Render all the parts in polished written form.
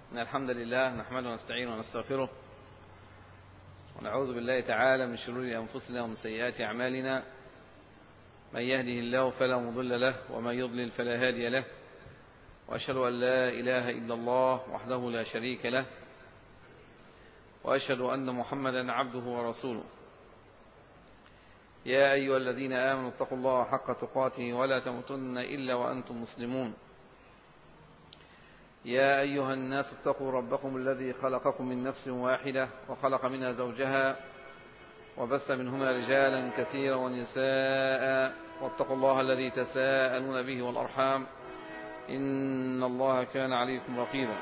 إن الحمد لله نحمده ونستعينه ونستغفره ونعوذ بالله تعالى من شرور أنفسنا ومن سيئات أعمالنا. من يهده الله فلا مضل له ومن يضلل فلا هادي له، وأشهد أن لا إله إلا الله وحده لا شريك له، وأشهد أن محمدا عبده ورسوله. يا أيها الذين آمنوا اتقوا الله حق تقاته ولا تموتن إلا وأنتم مسلمون. يا أيها الناس اتقوا ربكم الذي خلقكم من نفس واحدة وخلق منها زوجها وبث منهما رجالا كثيرا ونساء، واتقوا الله الذي تساءلون به والأرحام إن الله كان عليكم رقيبا.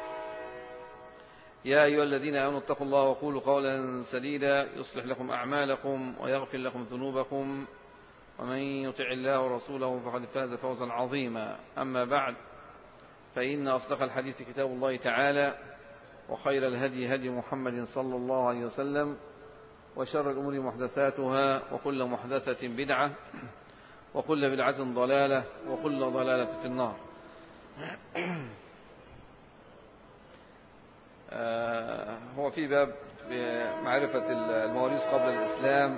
يا أيها الذين آمنوا اتقوا الله وقولوا قولا سديدا يصلح لكم أعمالكم ويغفر لكم ذنوبكم، ومن يطع الله ورسوله فقد فاز فوزا عظيما. أما بعد، فإن أصدق الحديث كتاب الله تعالى، وخير الهدي هدي محمد صلى الله عليه وسلم، وشر الأمور محدثاتها، وكل محدثة بدعة، وكل بدعة ضلالة، وكل ضلالة في النار. هو في باب في معرفة المواريث قبل الإسلام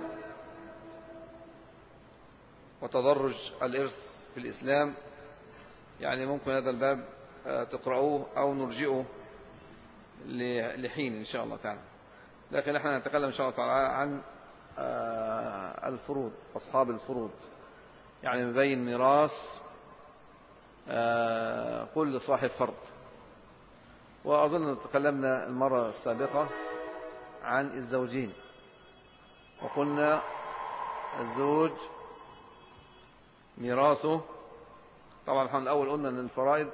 وتدرج الإرث في الإسلام. يعني ممكن هذا الباب تقرأوه أو نرجئه لحين إن شاء الله تعالى، لكن احنا نتكلم إن شاء الله تعالى عن الفروض، أصحاب الفروض، يعني نبين ميراث كل صاحب فرض. وأظن تكلمنا المرة السابقة عن الزوجين، وقلنا الزوج ميراثه طبعا احنا الأول قلنا أن الفرائض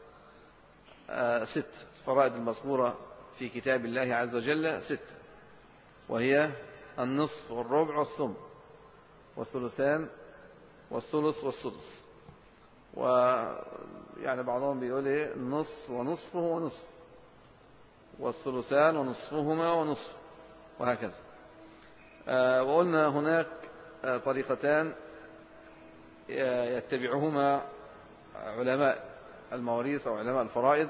6 فرائض المذكورة في كتاب الله عز وجل 6، وهي النصف والربع والثمن والثلثان والثلث والسدس. ويعني بعضهم بيقول ايه النصف ونصفه ونصف، والثلثان ونصفهما ونصف، وهكذا. وقلنا هناك طريقتان يتبعهما علماء المواريث أو علماء الفرائض.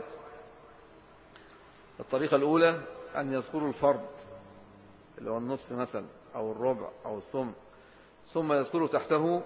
الطريقة الأولى أن يذكروا الفرض اللي هو النصف مثلا أو الربع أو الثمن، ثم يذكروا تحته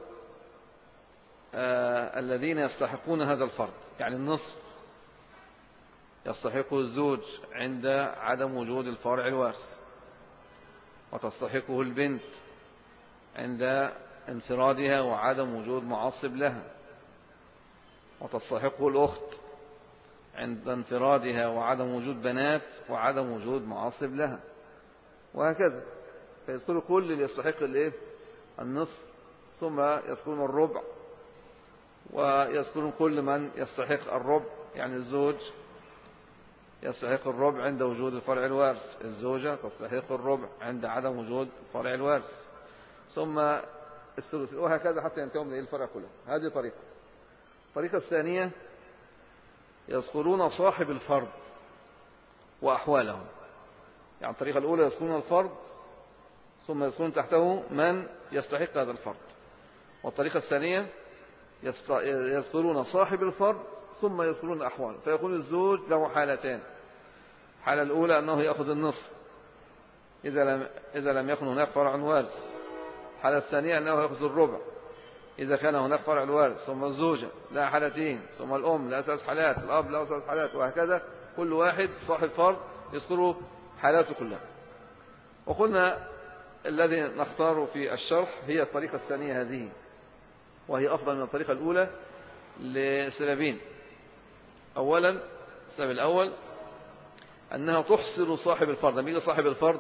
الذين يستحقون هذا الفرض. يعني النصف يستحقه الزوج عند عدم وجود الفرع الوارث، وتستحقه البنت عند انفرادها وعدم وجود معصب لها، وتستحقه الأخت عند انفرادها وعدم وجود بنات وعدم وجود معصب لها، وهكذا. فيذكروا كل اللي يستحق النصف، ثم يذكرون الربع، ويذكرون كل من يستحق الربع. يعني الزوج يستحق الربع عند وجود الفرع الوارث، الزوجة تستحق الربع عند عدم وجود الفرع الوارث، ثم الثلث، وهكذا حتى ينتهوا من الفرع كله. هذه طريقة. الطريقة الثانية يذكرون صاحب الفرض وأحوالهم. يعني الطريقة الأولى يذكرون الفرض ثم يذكرون تحته من يستحق هذا الفرض. والطريقة الثانية يذكرون صاحب الفرض ثم يذكرون أحواله. فيكون الزوج له حالتان: الحالة الأولى أنه يأخذ النصف إذا لم يكن هناك فرع وارث. الحالة الثانية أنه يأخذ الربع إذا كان هناك فرع الوارث، ثم الزوجة لها حالتين، ثم الأم لها 3 حالات، الأب له 3 حالات، وهكذا. كل واحد صاحب فرض يذكر حالاته كلها. وقلنا الذي نختار في الشرح هي الطريقة الثانية هذه، وهي أفضل من الطريقة الأولى لسببين. أولا، السبب الأول أنها تحصر صاحب الفرض. لما يجي صاحب الفرض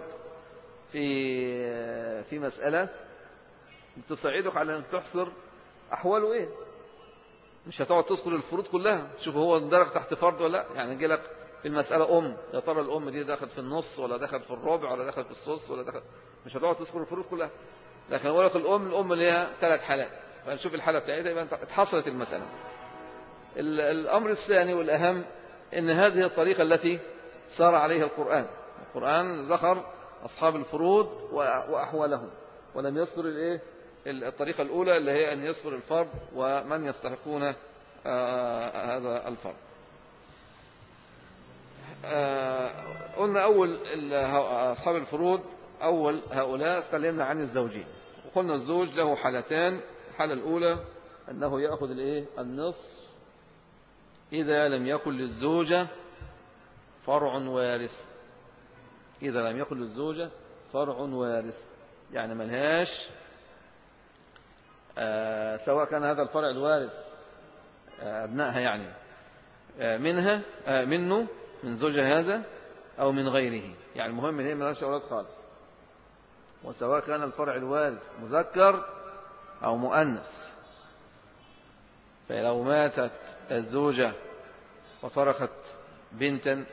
في مسألة تساعدك على أن تحصر أحواله إيه. مش هتقعد تذكر الفروض كلها تشوف هو درج تحت فرض ولا لا. يعني يجي لك في المسألة يا ترى الأم دي دخلت في النص ولا دخلت في الربع ولا دخلت في الثلث ولا دخلت. مش هتقعد تذكر الفروض كلها، لكن أقول لك الأم ليها 3 حالات، فنشوف الحالة بتاعتها يبقى اتحصلت المسألة. الأمر الثاني والأهم أن هذه الطريقة التي سار عليها القرآن ذكر أصحاب الفروض وأحوالهم، ولم يذكر الطريقة الأولى اللي هي أن يذكر الفرض ومن يستحقون هذا الفرض. قلنا أول أصحاب الفروض أول هؤلاء تكلمنا عن الزوجين، وقلنا الزوج له حالتان. الحالة الأولى أنه يأخذ النصف إذا لم يكن للزوجة فرع وارث. إذا لم يكن للزوجة فرع وارث يعني ملهاش سواء كان هذا الفرع الوارث أبنائها يعني منه من زوجها هذا أو من غيره، يعني المهم إن هي ملهاش أولاد خالص، وسواء كان الفرع الوارث مذكر أو مؤنث. فلو ماتت الزوجة وتركت بنتا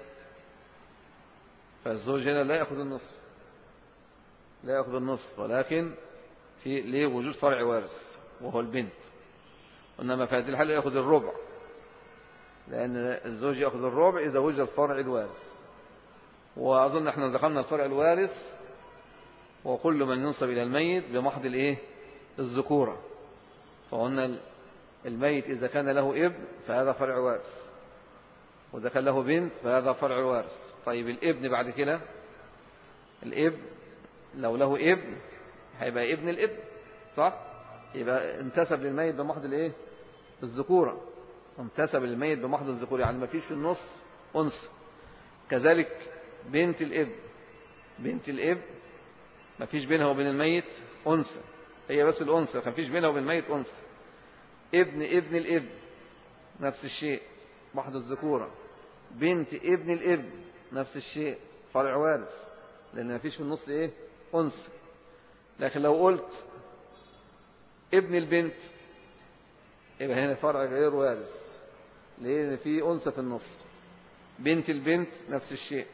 فالزوج هنا لا يأخذ النصف، لا يأخذ النصف، ولكن في ليه وجود فرع وارث وهو البنت. وإنما في هذه الحالة يأخذ الربع، لأن الزوج يأخذ الربع إذا وجد الفرع الوارث. وأظن احنا ذكرنا الفرع الوارث وكل من ينسب إلى الميت بمحض الذكورة. فقلنا الميت إذا كان له ابن فهذا فرع وارث، وإذا كان له بنت فهذا فرع وارث. طيب الابن بعد كده، الابن لو له ابن هيبقى ابن الابن، صح؟ يبقى انتسب للميت بمحض الذكورة، انتسب للميت بمحض الذكورة، يعني ما فيش في النص أنثى. كذلك بنت الابن، بنت الابن ما فيش بينها وبين الميت أنثى، هي بس الأنثى، ما فيش بينها وبين الميت أنثى. ابن الابن نفس الشيء محض الذكورة. بنت ابن الابن نفس الشيء فرع وارث، لأن ما فيش في النص أنثى. لكن لو قلت ابن البنت يبقى هنا فرع غير وارث، لأن في أنثى في النص. بنت البنت نفس الشيء.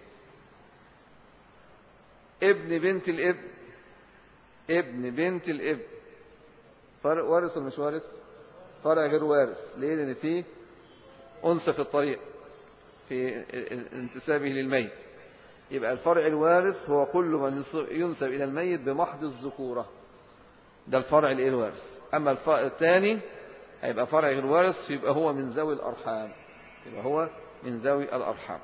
ابن بنت الابن، ابن بنت الابن فرع وارث ولا مش وارث؟ فرع غير وارث. ليه؟ لأن في أنثى في الطريق في انتسابه للميت. يبقى الفرع الوارث هو كل من ينسب إلى الميت بمحض الذكورة، ده الفرع الوارث. أما الثاني هيبقى فرع غير وارث، فيبقى هو من ذوي الأرحام، يبقى هو من ذوي الأرحام.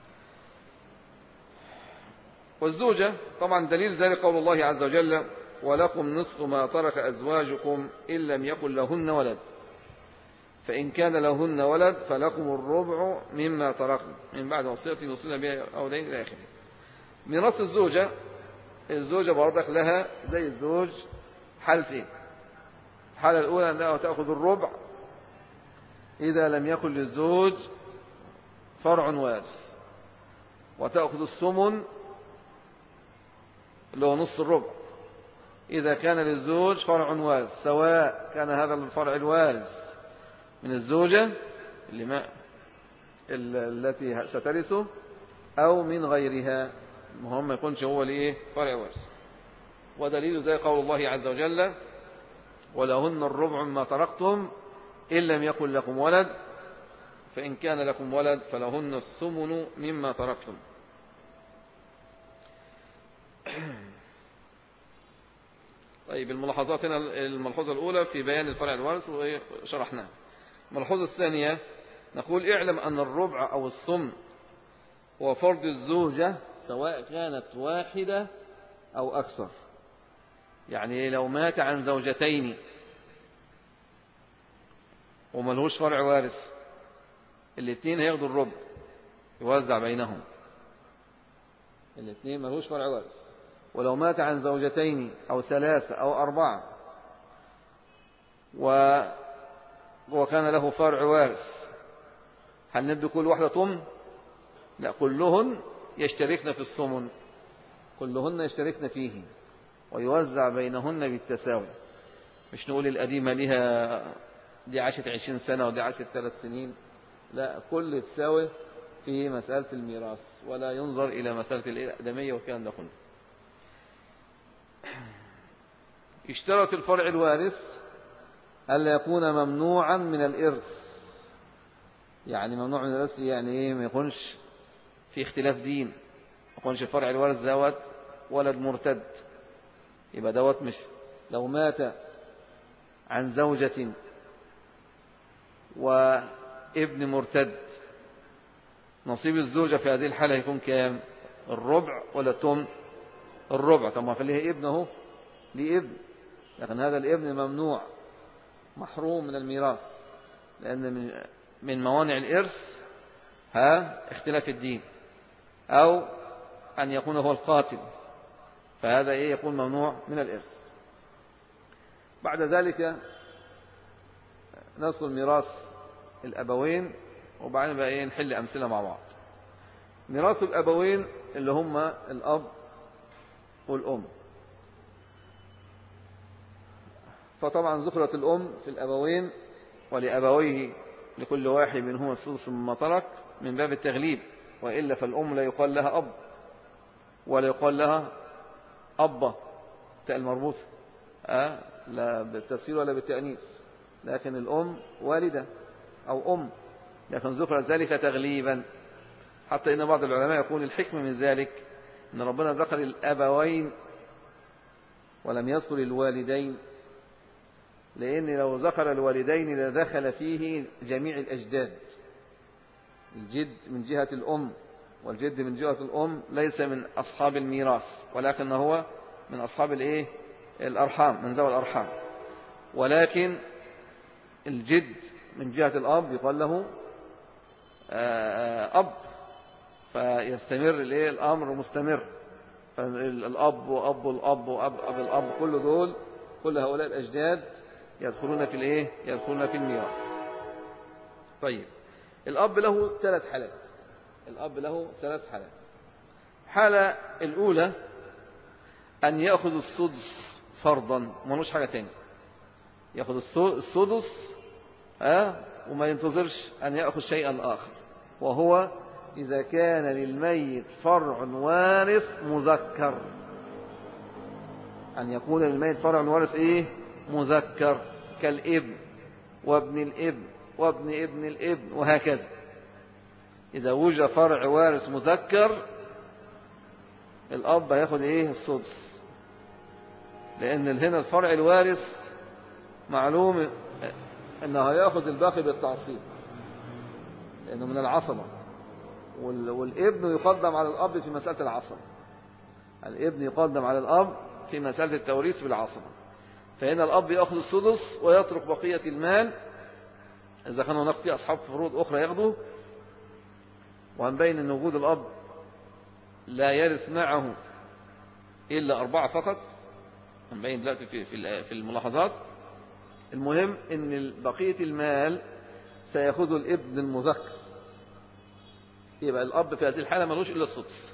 والزوجة طبعا دليل ذلك قول الله عز وجل: ولكم نصف ما ترك أزواجكم إن لم يكن لهن ولد، فإن كان لهن ولد فلكم الربع مما تركن من بعد وصية يوصين بها أو دين إلى آخره. ميراث الزوجة برضك لها زي الزوج حالتين. الحالة الأولى أنها تأخذ الربع إذا لم يكن للزوج فرع وارث، وتأخذ الثمن اللي هو نص الربع إذا كان للزوج فرع وارث، سواء كان هذا الفرع الوارث من الزوجة التي سترثه أو من غيرها، المهم ما يكونش هو فرع وارث. ودليل ذلك قول الله عز وجل: ولهن الربع مما تركتم إن لم يكن لكم ولد، فإن كان لكم ولد فلهن الثمن مما تركتم. طيب الملاحظات هنا، الملحوظة الأولى في بيان الفرع الوارث وشرحناها. الملحوظة الثانية نقول: اعلم أن الربع أو الثمن هو فرض الزوجة سواء كانت واحدة أو أكثر. يعني لو مات عن زوجتين وملهوش فرع وارث، الاثنين هياخدوا الربع يوزع بينهم، الاثنين ملهوش فرع وارث. ولو مات عن زوجتين أو ثلاثة أو أربعة وكان له فرع وارث، هل ندي كل واحدة ثمن؟ لا، كلهن يشتركن في الثمن، كلهن يشتركن فيه ويوزع بينهن بالتساوي. مش نقول القديمة لها دي عاشت 20 سنة ودي عاشت 3 سنين، لا، كل تساوي في مسألة الميراث، ولا ينظر إلى مسألة الأقدمية والكلام ده كله. اشترط الفرع الوارث ألا يكون ممنوعا من الإرث. يعني ممنوع من الإرث يعني ما يكونش في اختلاف دين، ما يكونش الفرع الوارث دوت ولد مرتد. يبقى دوت مش، لو مات عن زوجة وابن مرتد، نصيب الزوجة في هذه الحالة يكون كام؟ الربع ولا التمن؟ الربع. طب ما في ليه ابن اهو، ليه ابن، لكن هذا الابن ممنوع محروم من الميراث، لأن من موانع الإرث اختلاف الدين، أو أن يكون هو القاتل، فهذا يكون ممنوع من الإرث. بعد ذلك نذكر ميراث الأبوين، وبعدين بقى نحل أمثلة مع بعض. ميراث الأبوين اللي هم الأب والأم. فطبعا ذكرت الأم في الأبوين، ولأبويه لكل واحد منهما السدس مما ترك من باب التغليب، وإلا فالأم لا يقال لها أب ولا يقال لها أبا تاء المربوطة لا بالتسهيل ولا بالتأنيث، لكن الأم والدة أو أم، لكن ذكر ذلك تغليبا، حتى إن بعض العلماء يقول الحكمة من ذلك أن ربنا ذكر الأبوين ولم يذكر الوالدين، لأن لو ذكر الوالدين لدخل فيه جميع الأجداد. الجد من جهة الأم والجد من جهة الأم ليس من أصحاب الميراث، ولكن هو من أصحاب الأرحام، من ذوي الأرحام. ولكن الجد من جهة الأب يقال له أب، فيستمر الأمر مستمر، فالأب وأب الأب وأب أب الأب كل هؤلاء الأجداد يدخلون يدخلون في الميراث. طيب، الأب له 3 حالات. الأب له 3 حالات. حالة الأولى أن يأخذ السدس فرضا، ملوش حاجة تاني، يأخذ السدس وما ينتظرش أن يأخذ شيئا آخر، وهو إذا كان للميت فرع وارث مذكر. أن يكون للميت فرع وارث مذكر، كالابن وابن الابن وابن ابن الابن وهكذا. إذا وجد فرع وارث مذكر الأب هياخد السدس، لأن هنا الفرع الوارث معلوم أنه هياخذ الباقي بالتعصيب، لأنه من العصبة، والابن يقدم على الأب في مسألة العصبة. الابن يقدم على الأب في مسألة التوريث بالعصبة، فهنا الأب يأخذ السدس ويترك بقية المال. إذا كان هناك في أصحاب فروض أخرى ياخذوا، وهنبين أن وجود الأب لا يرث معه إلا 4 فقط، هنبين دلوقتي في الملاحظات. المهم أن بقية المال سيأخذ الابن المذكر، يبقى الأب في هذه الحالة ملوش إلا السدس.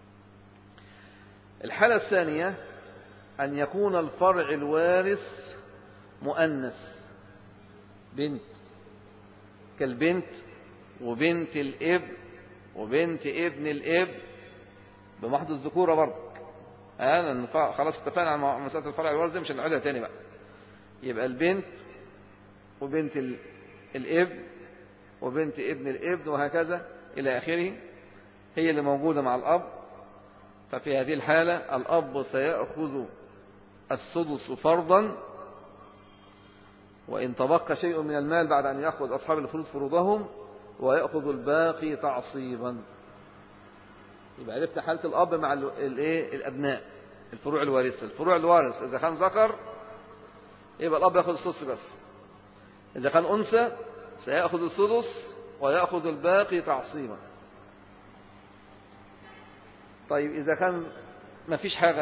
الحالة الثانية أن يكون الفرع الوارث مؤنث، بنت، كالبنت وبنت الابن وبنت ابن الابن بمحض الذكورة برضه. خلاص اتفقنا على مسألة الفرع الوارث، مش هنعيدها تاني بقى. يبقى البنت وبنت الابن وبنت ابن الابن وهكذا إلى آخره هي اللي موجودة مع الأب. ففي هذه الحالة الأب سيأخذ السدس فرضا، وإن تبقى شيء من المال بعد أن يأخذ أصحاب الفروض فروضهم، ويأخذ الباقي تعصيبا. يبقى عرفت حالة الأب مع الأبناء، الفروع الوارثة. الفروع الوارث إذا كان ذكر يبقى الأب يأخذ السدس بس، إذا كان أنثى سيأخذ السدس ويأخذ الباقي تعصيبا. طيب، إذا كان ما فيش حاجة،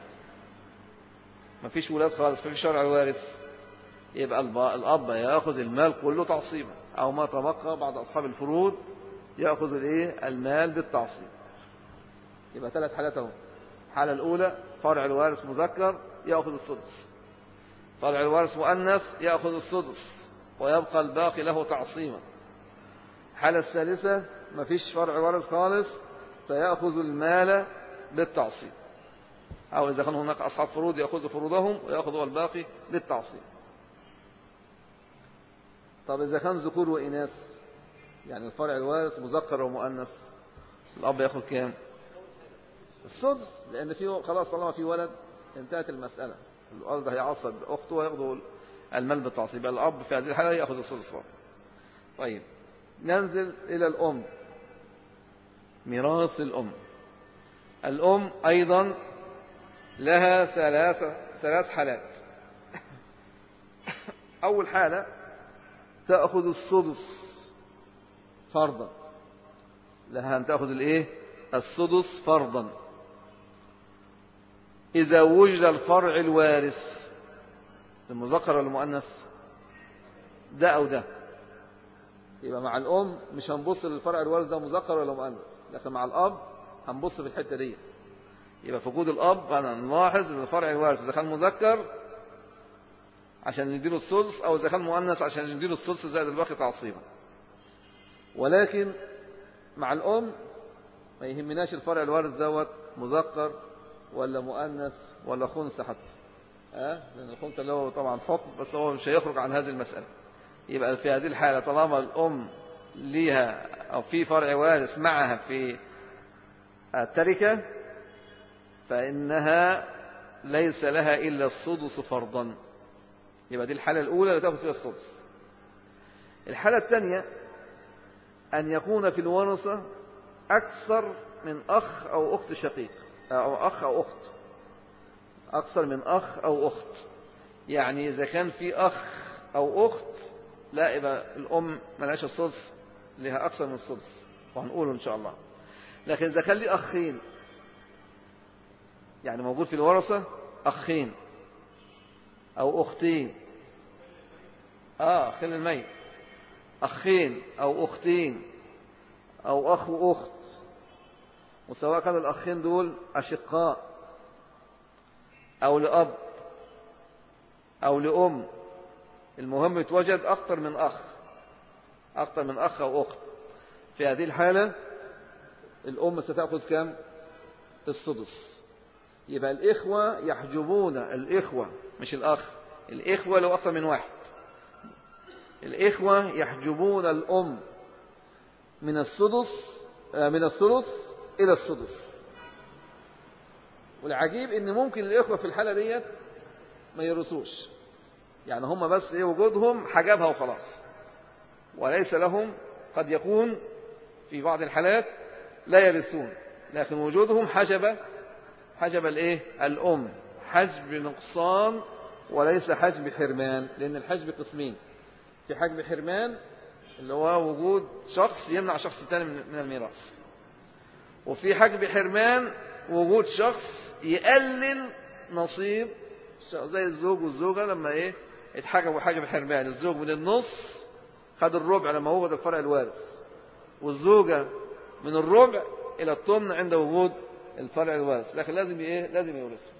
ما فيش ولاد خالص، ما فيش شرع الوارث، يبقى الأب يأخذ المال كله تعصيبا، أو ما تبقى بعد أصحاب الفروض يأخذ المال بالتعصيب. يبقى 3 حالات اهو. الحالة الأولى فرع الوارث مذكر يأخذ السدس، فرع الوارث مؤنث يأخذ السدس ويبقى الباقي له تعصيبا. الحالة الثالثة ما فيش فرع وارث خالص، سيأخذ المال بالتعصيب، أو إذا كان هناك أصحاب فروض يأخذ فروضهم ويأخذ الباقي بالتعصيب. طب إذا كان ذكور وإناث، يعني الفرع الوارث مذكر ومؤنث، الأب يأخذ كام؟ السدس، لأن فيه خلاص طالما في ولد انتهت المسألة. الولد هيعصب أخته ويأخذ المال بالتعصيب، الأب في هذه الحالة يأخذ السدس فقط. طيب، ننزل إلى الأم. ميراث الأم. الأم أيضا لها ثلاث حالات. أول حالة تأخذ السدس فرضا، لها أن تأخذ السدس فرضا إذا وجد الفرع الوارث، المذكر ولا المؤنث، ده أو ده. يبقى مع الأم مش هنبص للفرع الوارث ده مذكر ولا مؤنث، لكن مع الأب هنبص في الحتة دي. يبقى في وجود الأب أنا نلاحظ أن الفرع الوارث إذا كان مذكر عشان نديله السدس، أو إذا كان مؤنث عشان نديله السدس زائد الباقي تعصيبا. ولكن مع الأم ما يهمناش الفرع الوارث دوت مذكر ولا مؤنث ولا خنثى حتى، لأن الخنثى اللي هو طبعا حكم، بس هو مش هيخرج عن هذه المسألة. يبقى في هذه الحالة طالما الأم ليها أو في فرع وارث معها في التركة فإنها ليس لها إلا السدس فرضا. يبقى دي الحالة الأولى اللي تأخذ فيها السدس. الحالة الثانية أن يكون في الورثة أكثر من أخ أو أخت شقيق، أو أخ أو أخت، أكثر من أخ أو أخت. يعني إذا كان في أخ أو أخت لا، يبقى الأم ملهاش السدس، لها أكثر من السدس وهنقوله إن شاء الله. لكن إذا كان لي أخين، يعني موجود في الورثة أخين أو أختين، أخين الميت، أخين أو أختين أو أخ وأخت، وسواء كان الأخين دول أشقاء أو لأب أو لأم، المهم يتوجد أكثر من أخ أو أخت. في هذه الحالة الأم ستأخذ كم؟ السدس. يبقى الإخوة يحجبون، الإخوة مش الأخ، الإخوة لو أكثر من واحد، الإخوة يحجبون الأم من الثلث إلى السدس. والعجيب إن ممكن الإخوة في الحالة ديت ما يرثوش، يعني هم بس وجودهم حجبها وخلاص، وليس لهم، قد يكون في بعض الحالات لا يرثون، لكن وجودهم حجب الأم، حجب نقصان وليس حجب حرمان. لأن الحجب قسمين، في حجب حرمان اللي هو وجود شخص يمنع شخص ثاني من الميراث، وفي حجب حرمان وجود شخص يقلل نصيب، زي الزوج والزوجة لما اتحجبوا حجب حرمان. الزوج من النص خد الربع لما وجد الفرع الوارث، والزوجة من الربع إلى الثمن عند وجود الفرع الوارث، لكن لازم يورثوا.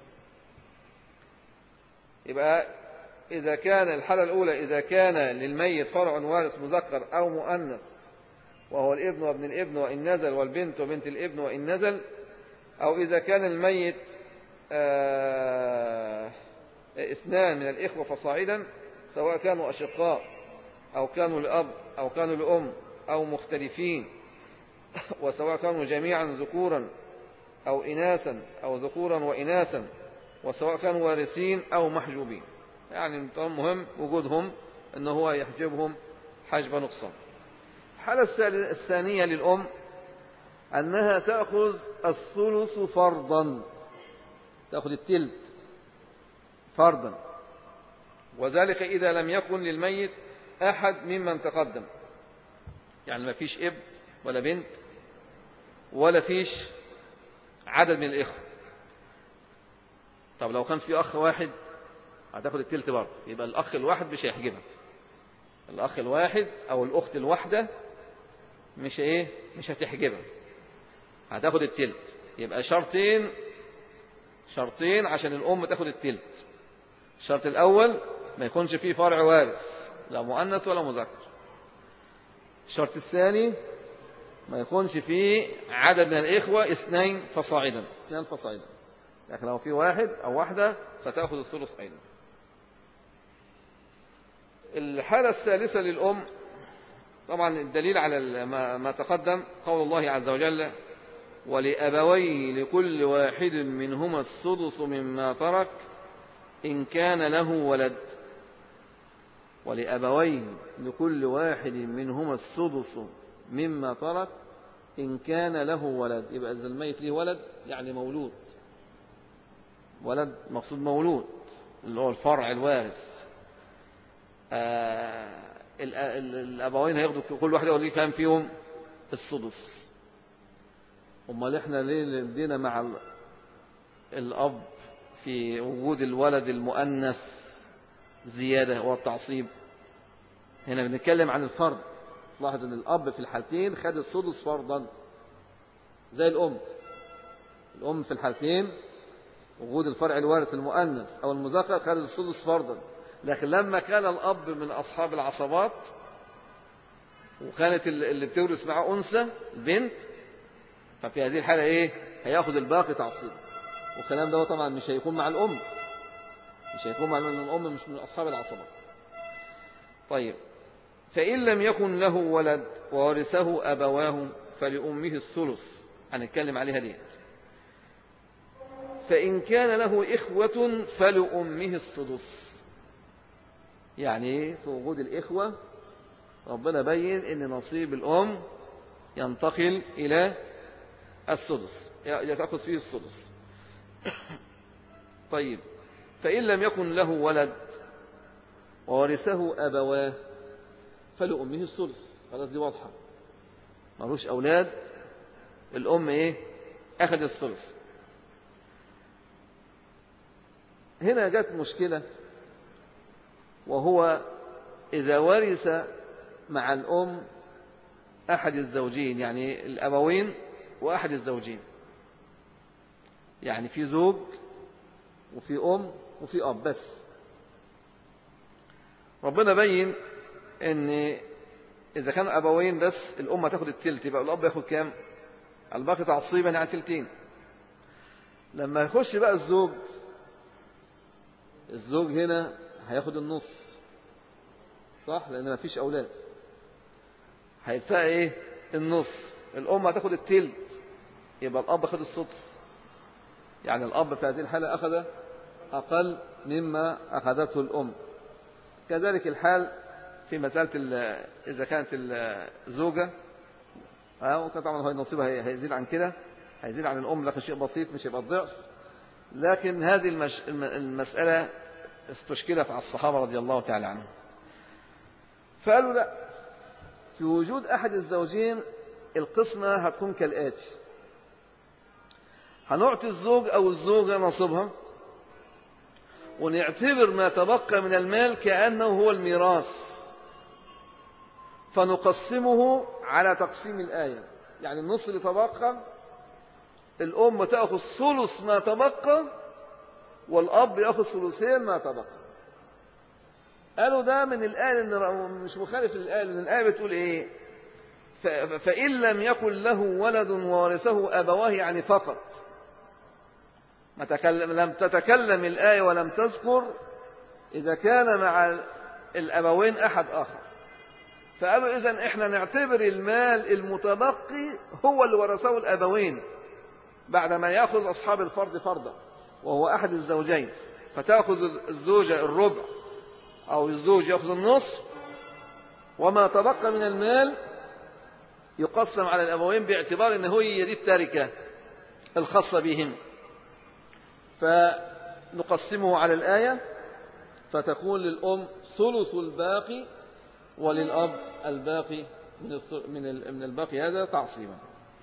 يبقى إذا كان الحالة الأولى إذا كان للميت فرع وارث مذكر أو مؤنث، وهو الابن وابن الابن وإن نزل، والبنت وبنت الابن وإن نزل، أو إذا كان الميت اثنان من الإخوة فصاعدا، سواء كانوا أشقاء أو كانوا لأب أو كانوا لأم أو مختلفين، وسواء كانوا جميعا ذكورا أو إناثا أو ذكورا وإناثا، وسواء كانوا وارثين أو محجوبين. يعني المهم وجودهم أنه هو يحجبهم حجب نقصان. الحالة الثانية للأم أنها تأخذ الثلث فرضا، تأخذ التلت فرضا، وذلك إذا لم يكن للميت أحد ممن تقدم، يعني ما فيش ابن ولا بنت ولا فيش عدد من الإخوة. طب لو كان في أخ واحد هتاخد التلت برضه، يبقى الأخ الواحد مش هيحجبها، الأخ الواحد أو الأخت الواحدة مش هتحجبها، هتاخد التلت. يبقى شرطين عشان الأم تاخد التلت. الشرط الأول ما يكونش فيه فرع وارث لا مؤنث ولا مذكر. الشرط الثاني ما يكونش فيه عدد من الإخوة اثنين فصاعدا، لكن لو في واحد أو واحدة ستأخذ الثلث أيضا. الحالة الثالثة للأم، طبعا الدليل على ما تقدم قول الله عز وجل: ولأبويه لكل واحد منهما السدس مما ترك إن كان له ولد. ولأبويه لكل واحد منهما السدس مما ترك إن كان له ولد، يبقى إذا الميت له ولد يعني مولود، ولد مقصود مولود اللي هو الفرع الوارث. الأبوين هياخدوا كل واحد يقول لي كام فيهم السدس. أمال إحنا ليه ادينا مع الأب في وجود الولد المؤنث زيادة هو التعصيب؟ هنا بنتكلم عن الفرد. لاحظ ان الأب في الحالتين خد السدس فرضا زي الأم في الحالتين وجود الفرع الوارث المؤنث أو المذكر خد السدس فرضا. لكن لما كان الأب من أصحاب العصبات وكانت اللي بتورث معه أنثى بنت، ففي هذه الحالة إيه؟ هياخد الباقي تعصيب. والكلام ده طبعا مش هيكون مع الأم، مش هيكون مع الأم، مش من أصحاب العصبات. طيب، فإن لم يكن له ولد وورثه أبواه فلأمه الثلث، هنتكلم عليها دي. فإن كان له إخوة فلأمه السدس. يعني في وجود الإخوة ربنا بين إن نصيب الأم ينتقل إلى السدس، يتأخذ فيه السدس. طيب، فإن لم يكن له ولد وورثه أبواه فلأمه الثلث. خلاص دي واضحة، ملوش أولاد، الأم إيه؟ أخذ الثلث. هنا جت مشكلة، وهو إذا ورث مع الأم أحد الزوجين، يعني الأبوين وأحد الزوجين، يعني في زوج وفي أم وفي أب بس. ربنا بين إن إذا كان أبوين بس الأم هتاخد التلت، يبقى الأب ياخد كام؟ الباقي تعصيبا يعني تلتين. لما يخش بقى الزوج هنا هياخد النص، صح؟ لأن ما فيش أولاد، هيتبقى إيه؟ النص. الأم هتاخد التلت، يبقى الأب خد السدس. يعني الأب في هذه الحالة أخذ أقل مما أخذته الأم. كذلك الحال في مسألة إذا كانت الزوجة طبعا هي نصيبها هيزيد عن كده، هيزيد عن الأم، لكن شيء بسيط مش يبقى الضعف. لكن هذه المسألة استشكلت على الصحابة رضي الله تعالى عنهم، فقالوا لا، في وجود أحد الزوجين القسمة هتكون كالآتي: هنعطي الزوج أو الزوجة نصيبها، ونعتبر ما تبقى من المال كأنه هو الميراث، فنقسمه على تقسيم الآية. يعني النصف اللي تبقى الأم تأخذ ثلث ما تبقى والأب يأخذ ثلثين ما تبقى. قالوا ده من الآية، إن مش مخالف للآية، لأن الآية بتقول إيه؟ فإن لم يكن له ولد وورثه أبواه، يعني فقط. لم تتكلم الآية ولم تذكر إذا كان مع الأبوين أحد آخر. فقالوا إذن إحنا نعتبر المال المتبقي هو اللي ورثه الأبوين بعدما يأخذ أصحاب الفرض فرضا وهو أحد الزوجين، فتأخذ الزوجة الربع أو الزوج يأخذ النصف، وما تبقى من المال يقسم على الأبوين باعتبار أنه هي دي التركة الخاصة بهم، فنقسمه على الآية فتكون للأم ثلث الباقي وللأب الباقي من الباقي هذا تعصيبا.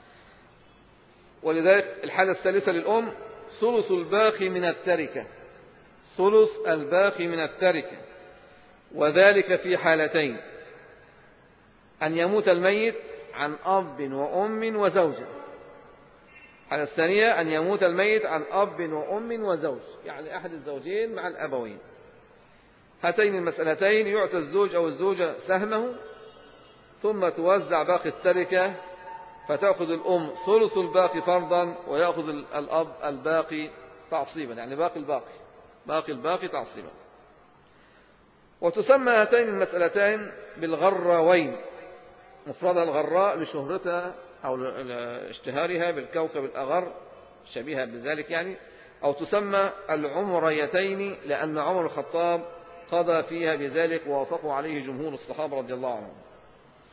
ولذلك الحالة الثالثة للأم ثلث الباقي من التركة، ثلث الباقي من التركة، وذلك في حالتين: أن يموت الميت عن أب وأم وزوجة. الحالة الثانية أن يموت الميت عن أب وأم وزوج، يعني أحد الزوجين مع الأبوين. هاتين المسألتين يعطى الزوج أو الزوجة سهمه، ثم توزع باقي التركة، فتأخذ الأم ثلث الباقي فرضا ويأخذ الأب الباقي تعصيبا، يعني باقي الباقي تعصيبا. وتسمى هاتين المسألتين بالغراوين، مفردها الغراء لشهرتها أو اشتهارها بالكوكب الأغر شبيهة بذلك يعني، أو تسمى العمريتين لأن عمر الخطاب قضى فيها بذلك ووافقوا عليه جمهور الصحابة رضي الله عنهم.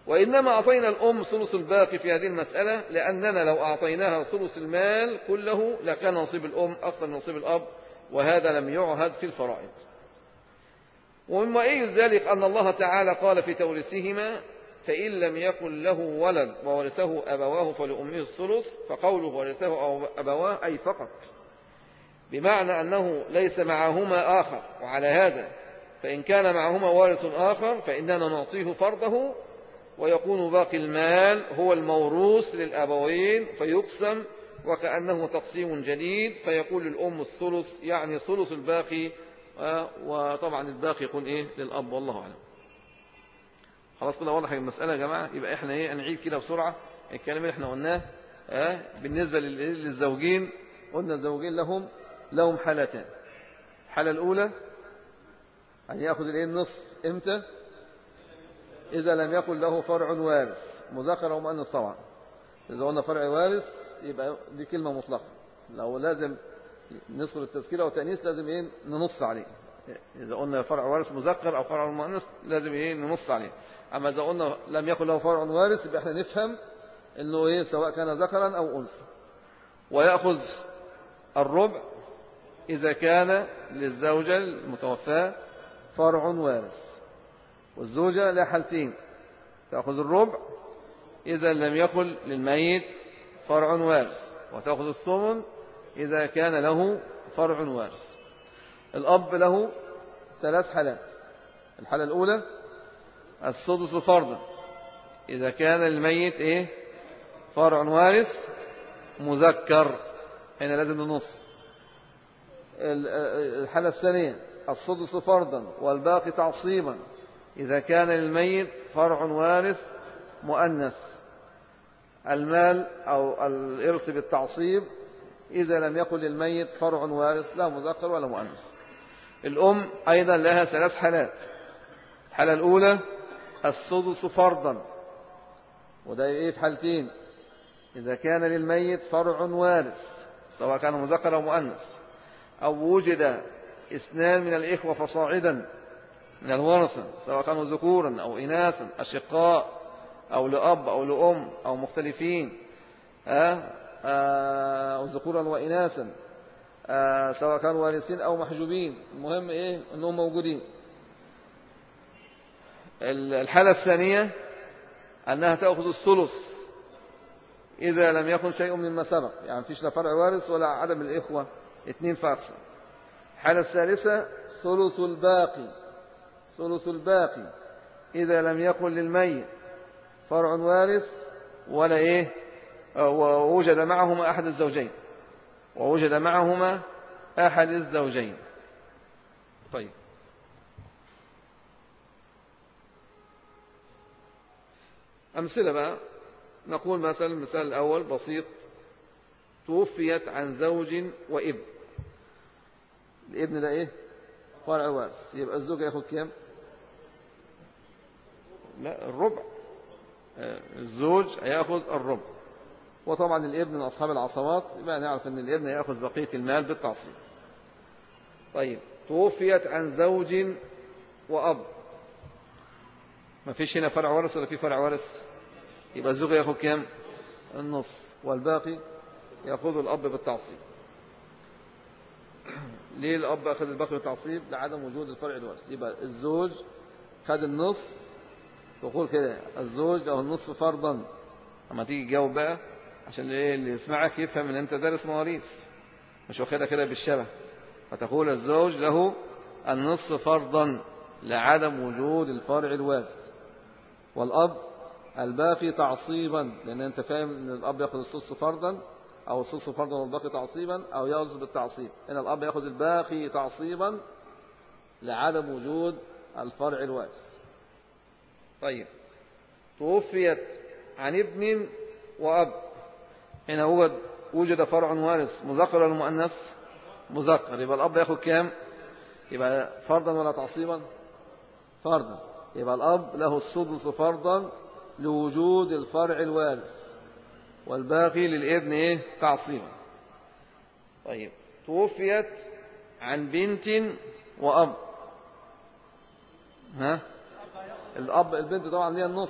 وإنما أعطينا الأم ثلث الباقي في هذه المسألة لأننا لو أعطيناها ثلث المال كله لكان نصيب الأم أكثر من نصيب الأب، وهذا لم يعهد في الفرائض. ومن مؤيد ذلك أن الله تعالى قال في توريثهما فإن لم يكن له ولد وورثه أبواه فلأمه الثلث، فقوله ورثه أبواه أي فقط، بمعنى أنه ليس معهما آخر. وعلى هذا فإن كان معهما وارث آخر فإننا نعطيه فرضه، ويكون باقي المال هو الموروث للأبوين فيقسم وكأنه تقسيم جديد، فيقول للأم الثلث يعني ثلث الباقي، وطبعا الباقي يكون إيه للأب، والله أعلم. خلاص كده واضح المسألة يا جماعة. يبقى إحنا إيه نعيد كده بسرعة الكلام اللي إحنا قلناه. بالنسبة للزوجين قلنا الزوجين لهم حالتان. الحالة الأولى أن يأخذ الإيه النصف إمتى؟ إذا لم يكن له فرع وارث مذكر أو مؤنث. طبعا إذا قلنا فرع وارث يبقى دي كلمة مطلقة، لو لازم نذكر التذكير أو التأنيث لازم إيه ننص عليه. إذا قلنا فرع وارث مذكر أو فرع مؤنث لازم إيه ننص عليه. أما إذا قلنا لم يكن له فرع وارث يبقى إحنا نفهم إنه إيه سواء كان ذكرا أو أنثى. ويأخذ الربع إذا كان للزوجة المتوفاة فرع وارث. والزوجة لها حالتين، تأخذ الربع إذا لم يكن للميت فرع وارث، وتأخذ الثمن إذا كان له فرع وارث. الأب له 3 حالات. الحالة الأولى السدس فرضا إذا كان للميت إيه فرع وارث مذكر، هنا لازم ننص. الحالة الثانية السدس فرضا والباقي تعصيبا إذا كان للميت فرع وارث مؤنث. المال أو الإرث بالتعصيب إذا لم يكن للميت فرع وارث لا مذكر ولا مؤنث. الأم أيضا لها 3 حالات. الحالة الأولى السدس فرضا، وده إيه في حالتين: إذا كان للميت فرع وارث سواء كان مذكر أو مؤنث، أو وجد 2 من الإخوة فصاعدا من الورثة سواء كانوا ذكورا أو إناثا، أشقاء أو لأب أو لأم أو مختلفين، أو ذكورا وإناثا، سواء كانوا وارثين أو محجوبين، المهم إيه أنهم موجودين. الحالة الثانية أنها تأخذ الثلث إذا لم يكن شيء مما سبق، يعني فيش لا فرع وارث ولا عدم الإخوة 2 فأكثر. الحالة الثالثة ثلث الباقي إذا لم يكن للميت فرع وارث ولا إيه ووجد معهما أحد الزوجين. طيب أمثلة بقى. نقول مثلا المثال الأول بسيط: توفيت عن زوج وابن. الابن ده إيه فرع وارث، يبقى الزوج ياخد كام؟ لا الربع. الزوج هياخذ الربع، وطبعا الابن من أصحاب العصبات يبقى نعرف أن الابن يأخذ بقية المال بالتعصيب. طيب توفيت عن زوج وأب، ما فيش هنا فرع وارث ولا في فرع وارث، يبقى الزوج يأخذ كام؟ النص، والباقي يأخذ الأب بالتعصيب. ليه الأب أخذ الباقي بالتعصيب؟ لعدم وجود الفرع الوارث. يبقى الزوج خد النص، تقول كده الزوج له النصف فرضا. اما تيجي تجاوب بقى عشان اللي يسمعك يفهم ان انت دارس مواريث مش واخدها كده بالشبه، فتقول الزوج له النصف فرضا لعدم وجود الفرع الوارث، والأب الباقي تعصيبا، لأن أنت فاهم أن الأب يأخذ السدس فرضا أو السدس فرضا والباقي تعصيبا، أو يأخذ بالتعصيب. إن الأب يأخذ الباقي تعصيبا لعدم وجود الفرع الوارث. طيب توفيت عن ابن وأب، هنا وجد فرع وارث مذكر ولا مؤنث؟ مذكر، يبقى الأب يأخذ كام؟ يبقى فرضا ولا تعصيبا؟ فرضا، يبقى الأب له السدس فرضا لوجود الفرع الوارث، والباقي للابن إيه؟ تعصيبا. طيب توفيت عن بنت وأب، البنت طبعا ليها النص،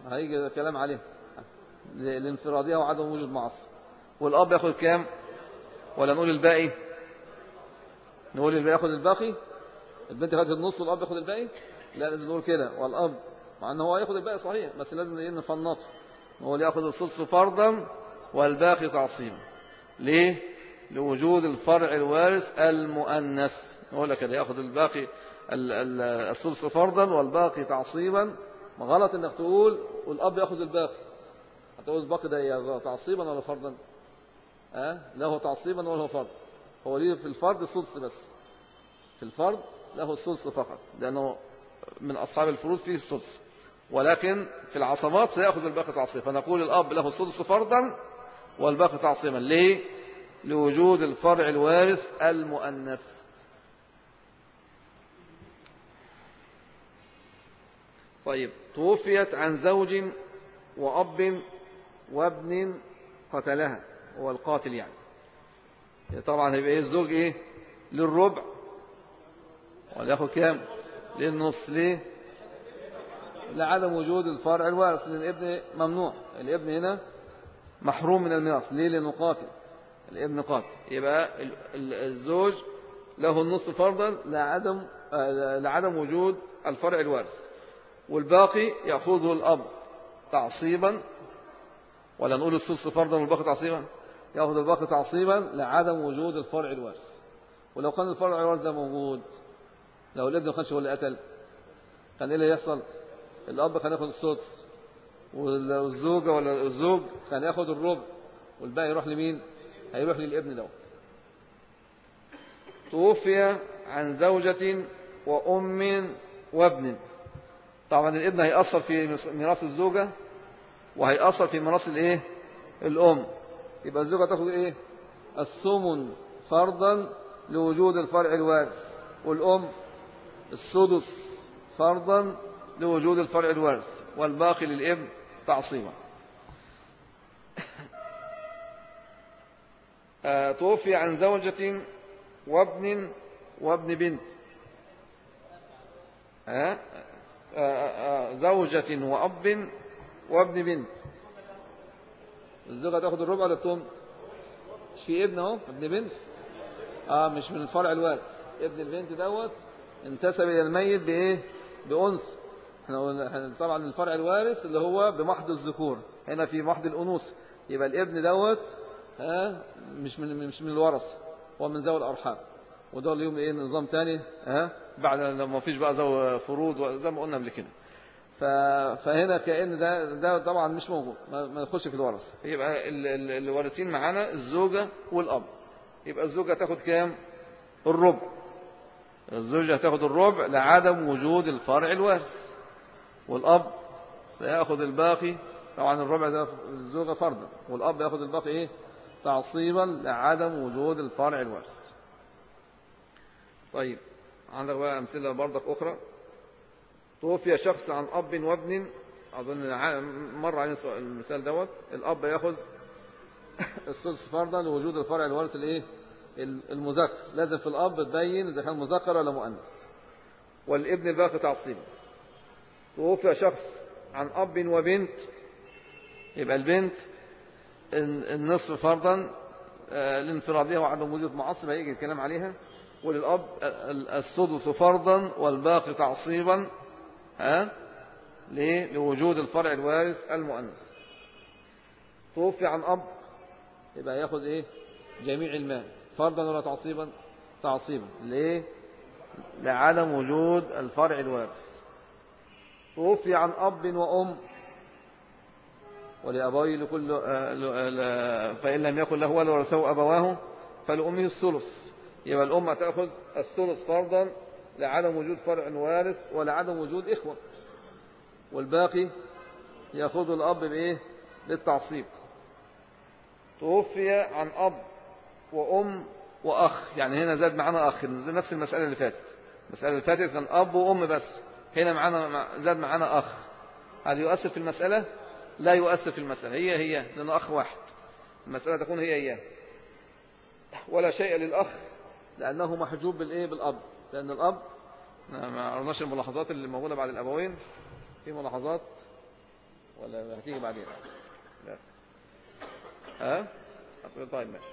هيجي كلام عليه لانفرادها وعدم وجود معصب. والأب يأخذ كام؟ ولا نقول الباقي؟ نقول الباقي يأخذ الباقي. البنت خدت النص والأب يأخذ الباقي. لا لازم نقول كده والأب، مع أنه هو يأخذ الباقي صحيح، بس لازم نفنطه. هو اللي يأخذ السدس فرضا والباقي تعصيبا. ليه؟ لوجود الفرع الوارث المؤنث. نقول لك اللي يأخذ الباقي السدس فرضا والباقي تعصيبا. ما غلط انك تقول والأب يأخذ الباقي. هتقول الباقي ده تعصيبا ولا فرضا؟ لا هو تعصيبا ولا هو فرض. هو ليه في الفرض السدس بس، في الفرض له السدس فقط لأنه من أصحاب الفروض فيه السدس، ولكن في العصبات سيأخذ الباقي تعصيبا. فنقول الأب له السدس فرضا والباقي تعصيبا. ليه؟ لوجود الفرع الوارث المؤنث. طيب، توفيت عن زوج وأب وابن قتلها، هو القاتل يعني. طبعا هيبقى الزوج للربع، ولا ياخد كام؟ للنص. ليه؟ لعدم وجود الفرع الوارث، لأن الابن ممنوع. الابن هنا محروم من الميراث. ليه؟ لأنه قاتل، الابن قاتل. يبقى الزوج له النص فرضا لعدم وجود الفرع الوارث، والباقي يأخذه الأب تعصيبا. ولا نقول السدس فرضا والباقي تعصيبا؟ يأخذ الباقي تعصيبا لعدم وجود الفرع الوارث. ولو كان الفرع الوارث ده موجود، لو الابن ما كانش هو اللي قتل، كان ايه اللي يحصل؟ الأب كان ياخذ السدس، والزوجة ولا الزوج كان ياخذ الربع، والباقي يروح لمين؟ هيروح للابن دوت. توفي عن زوجة وأم وابن. طبعا الابن هيأثر في ميراث الزوجة وهيأثر في ميراث الأم. يبقى الزوجة تاخذ الثمن فرضا لوجود الفرع الوارث، والأم السدس فرضا لوجود الفرع الوارث، والباقي للابن تعصيبا. توفي عن زوجة وابن بنت. زوجة وأب وابن بنت. الزوجة تاخد الربع ولا الثمن؟ مش في ابن اهو، ابن بنت. مش من الفرع الوارث. ابن البنت دوت انتسب الى الميت بأنثى. طبعا الفرع الوارث اللي هو بمحض الذكور، هنا في محض الأنوثة. يبقى الابن دوت مش من الورث، هو من ذوي الأرحام. وده اليوم نظام تاني بعد لما فيش بقى ذوي فروض زي ما قلنا قبل كده. فهنا كأن ده طبعا مش موجود، ما يخش في الورث. يبقى الوارثين معانا الزوجة والأب. يبقى الزوجة تاخد كام؟ الربع. الزوجة تاخد الربع لعدم وجود الفرع الوارث، والأب سيأخذ الباقي. طبعا الربع ده الزوجة فرضا، والأب يأخذ الباقي تعصيبا لعدم وجود الفرع الوارث. طيب، عندك بقى أمثلة برضك أخرى. توفي شخص عن أب وابن. أظن مر علينا المثال دوت. الأب يأخذ السدس فرضا لوجود الفرع الوارث المذكر. لازم في الأب تبين إذا كان مذكر ولا مؤنث. والابن الباقي تعصيبا. توفي شخص عن أب وبنت. يبقى البنت النصف فرضا لانفرادها وعدم وجود معصب، هيجي الكلام عليها. وللأب السدس فرضا والباقي تعصيبا لوجود الفرع الوارث المؤنث. توفي عن أب، يبقى يأخذ جميع المال فرضا ولا تعصيبا؟ تعصيبا. ليه؟ لعدم وجود الفرع الوارث. توفي عن أب وأم، ولأبويه لكل فإن لم يكن له ولد ورثه أبواه فلأمه الثلث. يبقى الأم تأخذ الثلث فرضا لعدم وجود فرع وارث ولعدم وجود إخوة، والباقي يأخذ الأب للتعصيب. توفي عن أب وأم وأخ، يعني هنا زاد معنا أخ، نفس المسألة اللي فاتت. المسألة اللي فاتت كان أب وأم بس، هنا زاد معنا أخ. هل يؤثر في المسألة؟ لا يؤثر في المسألة، هي لأنه أخ واحد، المسألة تكون هي. ولا شيء للأخ لأنه محجوب بالأب، لأن الأب ما قرناش الملاحظات اللي موجودة بعد الأبوين. في ملاحظات ولا هتيجي بعدين؟ لا. ها؟ طيب ماشي.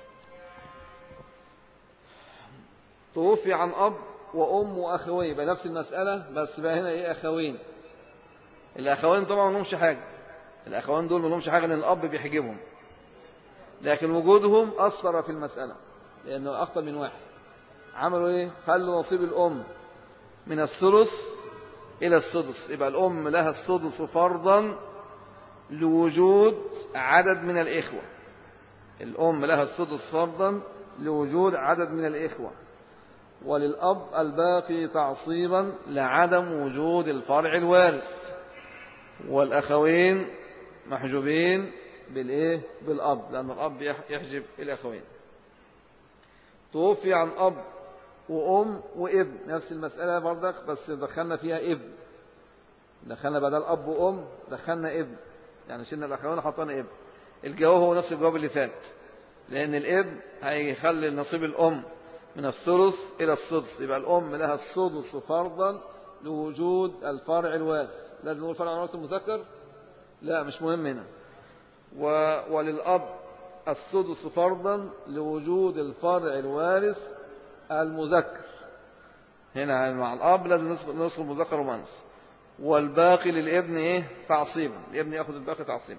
توفي عن أب وأم وأخوين، يبقى نفس المسألة، بس بقى هنا إيه؟ أخوين. الأخوين طبعا ما لهمش حاجة، الأخوين دول ما لهمش حاجة لأن الأب بيحجبهم، لكن وجودهم أثر في المسألة لأنه أكثر من واحد. عملوا إيه؟ خلوا نصيب الأم من الثلث إلى السدس، يبقى الأم لها السدس فرضا لوجود عدد من الإخوة. الأم لها السدس فرضا لوجود عدد من الإخوة، وللأب الباقي تعصيبا لعدم وجود الفرع الوارث، والأخوين محجوبين بالإيه؟ بالأب، لأن الأب يحجب الأخوين. توفي عن أب وأم وابن، نفس المسألة بردك، بس دخلنا فيها ابن، دخلنا بدل أب وأم دخلنا ابن، يعني شلنا الأخوين وحطينا ابن. الجواب هو نفس الجواب اللي فات، لأن الابن هيخلي نصيب الأم من الثلث إلى السدس، يبقى الأم لها السدس فرضا لوجود الفرع الوارث. لازم نقول الفرع الوارث المذكر؟ لا، مش مهم هنا. وللأب السدس فرضا لوجود الفرع الوارث المذكر. هنا مع الأب لازم نذكر مذكر ومؤنث. والباقي للابن إيه؟ تعصيبا، الابن يأخذ الباقي تعصيبا.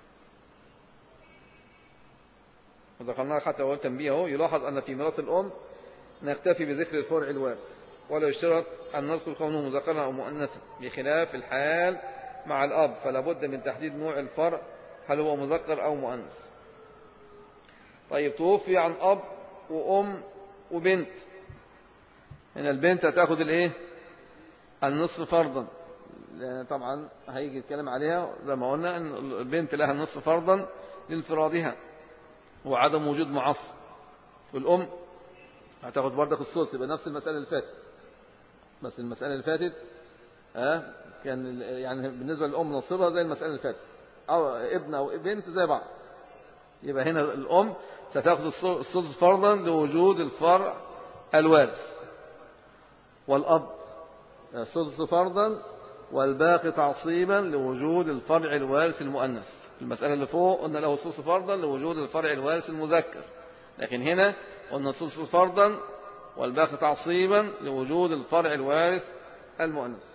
وذكرناها حتى أول تنبيه اهو. يلاحظ أن في ميراث الأم نكتفي بذكر الفرع الوارث، ولا يشترط أن نذكر كونه مذكرا أو مؤنثا، بخلاف الحال مع الأب، فلا بد من تحديد نوع الفرع، هل هو مذكر أو مؤنث. طيب، توفي عن أب وأم وبنت. هنا البنت هتاخد الإيه؟ النصف فرضا، لأن طبعا هيجي الكلام عليها زي ما قلنا أن البنت لها النصف فرضا لانفرادها وعدم وجود معصب. والأم هتاخد بردك الثلث، يبقى نفس المسألة اللي فاتت، بس المسألة اللي فاتت كان يعني بالنسبة للأم نصيبها زي المسألة اللي فاتت، أو ابن أو بنت زي بعض. يبقى هنا الأم ستأخذ الثلث فرضا لوجود الفرع الوارث، والأب الثلث فرضا والباقي تعصيبا لوجود الفرع الوارث المؤنث. في المسألة اللي فوق قلنا له الثلث فرضا لوجود الفرع الوارث المذكر، لكن هنا قلنا الثلث فرضا والباقي تعصيبا لوجود الفرع الوارث المؤنث.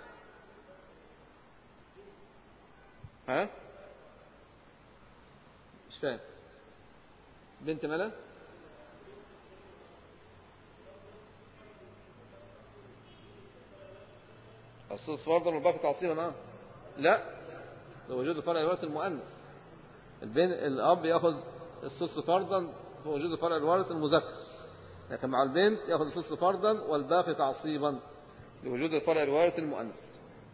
ها؟ مش فاهم. بنت ملا؟ الثلث فرضا والباقي تعصيبا. لا، لوجود الفرع الوارث المؤنث. الأب يأخذ الثلث فرضا في وجود الفرع الوارث المذكر، لكن مع البنت يأخذ الثلث فرضا والباقي تعصيبا لوجود الفرع الوارث المؤنث.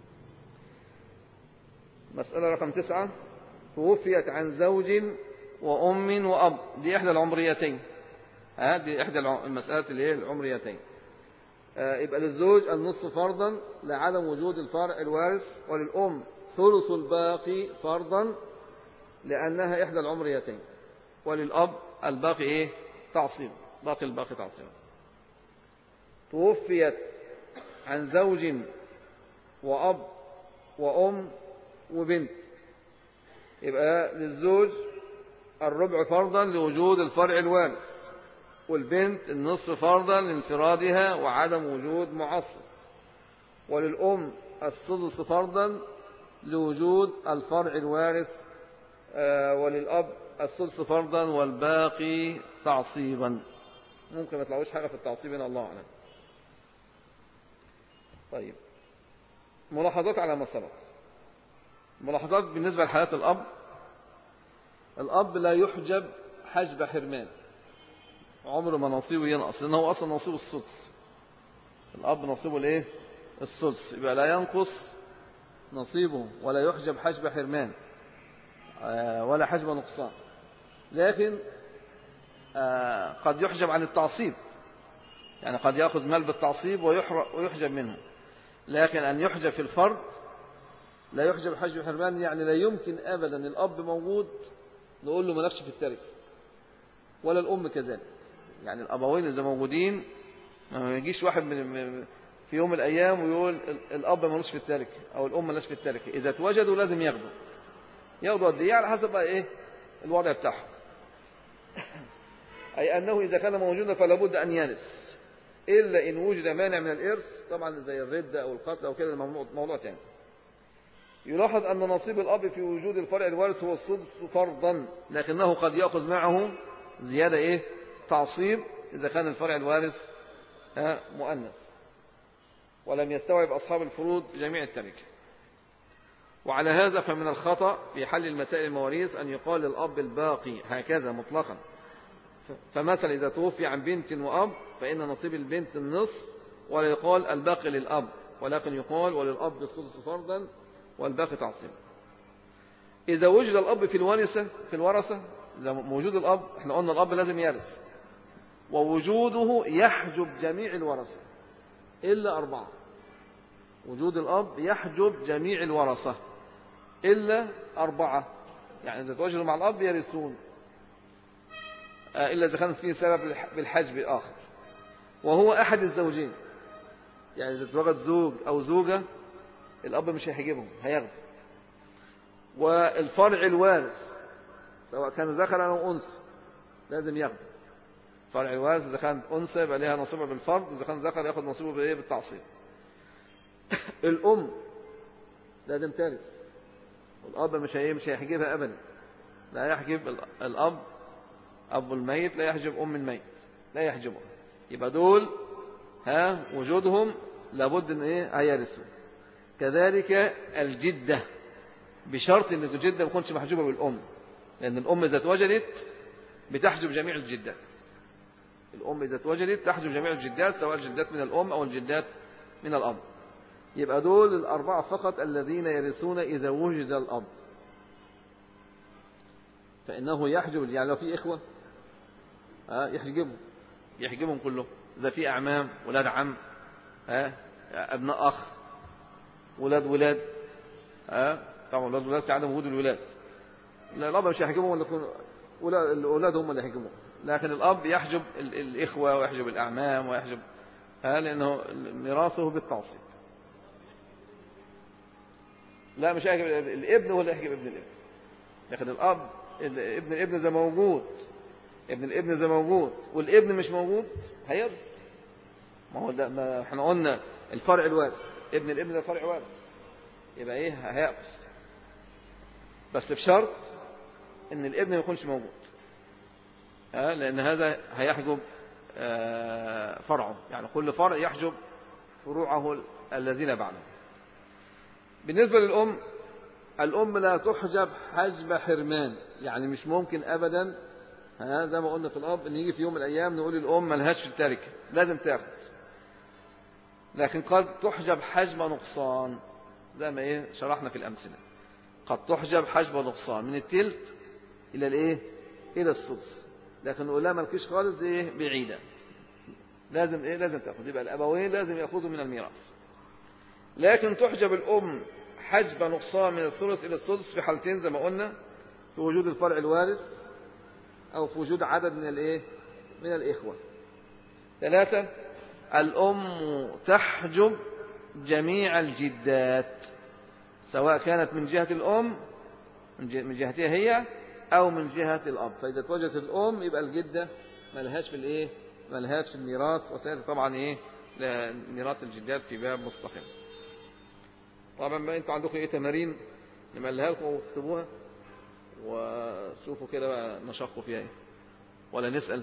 مسألة رقم 9. توفيت عن زوج وأم وأب، دي إحدى العمريتين. دي إحدى المسألة اللي هي العمريتين. يبقى للزوج النصف فرضا لعدم وجود الفرع الوارث، وللأم ثلث الباقي فرضا لأنها إحدى العمريتين، وللأب الباقي إيه؟ تعصيب، باقي الباقي تعصيب. توفيت عن زوج وأب وأم وبنت، يبقى للزوج الربع فرضا لوجود الفرع الوارث، والبنت النصف فرضا لانفرادها وعدم وجود معصب، وللأم السدس فرضا لوجود الفرع الوارث، وللأب السدس فرضا والباقي تعصيبا. ممكن ما تلاقوش حاجة في التعصيب هنا، الله أعلم. طيب، ملاحظات على ما سبق. ملاحظات بالنسبة لحياة الأب. الأب لا يحجب حجب حرمان، عمر ما نصيبه ينقص، لأنه هو أصلا نصيبه السدس. الأب نصيبه الإيه؟ السدس، يبقى لا ينقص نصيبه ولا يحجب حجب حرمان ولا حجب نقصان. لكن قد يحجب عن التعصيب، يعني قد يأخذ مال بالتعصيب ويحجب منه، لكن أن يحجب في الفرد لا يحجب حجب حرمان. يعني لا يمكن أبدا الأب موجود نقول له مالكش في التركة، ولا الأم كذلك. يعني الأبوين إذا موجودين ما يجيش واحد في يوم من الأيام ويقول الأب مالوش في التركة أو الأم مالوش في التركة. إذا توجدوا لازم ياخدوا، ياخدوا قد ايه على حسب بقى ايه الوضع بتاعهم. أي أنه إذا كان موجودا فلا بد أن يرث، إلا إن وجد مانع من الإرث، طبعا زي الردة أو القتل أو كده، موضوع تاني. يلاحظ أن نصيب الأب في وجود الفرع الوارث هو السدس فرضا، لكنه قد يأخذ معه زيادة إيه تعصيب إذا كان الفرع الوارث مؤنث ولم يستوعب أصحاب الفروض جميع التركة. وعلى هذا فمن الخطأ في حل المسائل المواريث أن يقال للأب الباقي هكذا مطلقا. فمثلا إذا توفي عن بنت وأب فإن نصيب البنت النصف، ولا يقال الباقي للأب، ولكن يقال وللأب السدس فرضا والباقي تعصيب. إذا وجد الأب في الورثة، إذا موجود الأب، احنا قلنا الأب لازم يرث، ووجوده يحجب جميع الورثة إلا 4. وجود الأب يحجب جميع الورثة إلا 4. يعني إذا توجدوا مع الأب يرثون، إلا إذا كان فيه سبب بالحجب الآخر، وهو أحد الزوجين. يعني إذا توجد زوج أو زوجة الأب مش هيحجبهم، هياخده. والفرع الوارث سواء كان ذكر أو أنثى لازم ياخده. فرع الوارث إذا كانت أنثى يبقى لها نصيبها بالفرض، إذا كان ذكر ياخد نصيبه بإيه؟ بالتعصيب. الأم لازم ترث، والأب مش هيحجبها أبدا. لا يحجب الأب، أب الميت لا يحجب أم الميت، لا يحجبها. يبقى دول وجودهم لابد ان هيرثوا. كذلك الجدة، بشرط ان الجدة ما تكونش محجوبة بالأم، لأن الأم إذا اتوجدت بتحجب جميع الجدات. الأم إذا اتوجدت تحجب جميع الجدات، سواء الجدات من الأم أو الجدات من الأب. يبقى دول 4 فقط الذين يرثون إذا وجد الأب، فإنه يحجب. يعني لو في إخوة يحجبهم كلهم. إذا في أعمام، ولاد عم، أبناء أخ، ولاد، طبعا ولاد في عدم وجود الولاد، لا الأب مش يحجبهم، ولا الأولاد هم اللي يحجبهم. لكن الأب يحجب الإخوة ويحجب الأعمام ويحجب، لأنه ميراثه بالتعصيب. لا مش يحجب الابن، ولا يحجب ابن الابن. لكن الأب ابن الابن إذا موجود، ابن الابن إذا موجود والابن مش موجود هيرث. ما هو ده، ما احنا قلنا الفرع الوارث، ابن الابن ده فرع وارث، يبقى هيأخذ، بس بشرط ان الابن ما يكونش موجود، لان هذا هيحجب فرعه. يعني كل فرع يحجب فروعه الذين بعده. بالنسبة للأم، الأم لا تحجب حجب حرمان، يعني مش ممكن أبدا زي ما قلنا في الأب ان يجي في يوم من الأيام نقول الأم ملهاش في التركة، لازم تأخذ. لكن قد تحجب حجب نقصان، زي ما شرحنا في الأمثلة. قد تحجب حجب نقصان من التلت إلى إلى السدس، لكن نقول لها مالكيش خالص بعيدة، لازم تأخذ. يبقى الأبوين لازم يأخذوا من الميراث. لكن تحجب الأم حجب نقصان من الثلث إلى السدس في حالتين زي ما قلنا: في وجود الفرع الوارث، أو في وجود عدد من الإخوة. 3، الأم تحجب جميع الجدات، سواء كانت من جهة الأم، من جهتها هي، أو من جهة الأب. فإذا توجدت الأم يبقى الجدة ملهاش في ملهاش في الميراث. وسيأتي طبعا ميراث الجدات في باب مستقل. طبعا بقى انتوا عندكم تمارين نملها لكم واكتبوها وشوفوا كده بقى نشقوا فيها ولا نسأل؟